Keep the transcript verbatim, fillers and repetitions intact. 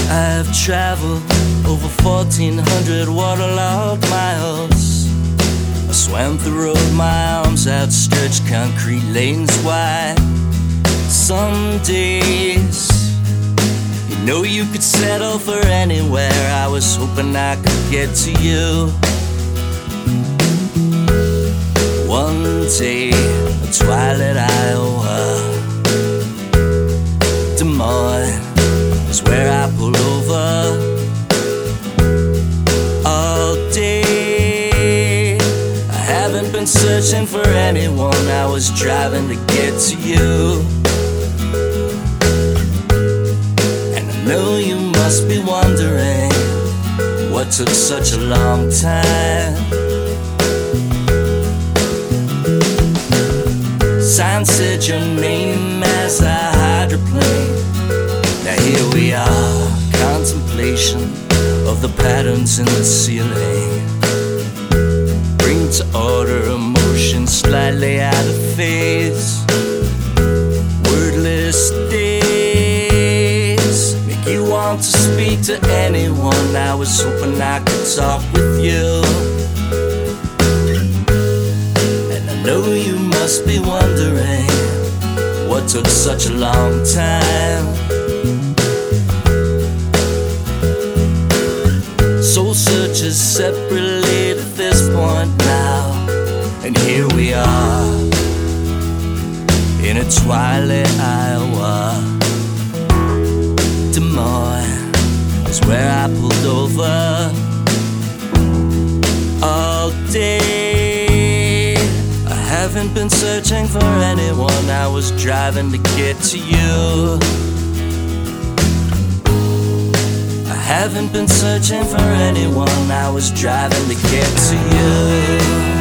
I've traveled over fourteen hundred waterlogged miles. I swam the road, my arms outstretched, concrete lanes wide. Some days, you know, you could settle for anywhere. I was hoping I could get to you. One day, a twilight Iowa, Des Moines is where I pull over. All day, I haven't been searching for anyone. I was driving to get to you. And I know you must be wondering what took such a long time. Sign said your name as a hydroplane. Now here we are, contemplation of the patterns in the ceiling. Bring to order emotion slightly out of phase. Wordless days make you want to speak to anyone. I was hoping I could talk with you. And I know you must be wondering what took such a long time. Soul searches separately at this point now, and here we are in a twilight Iowa. Des Moines is where I pulled over. All day I haven't been searching for anyone. I was driving to get to you. I haven't been searching for anyone. I was driving to get to you.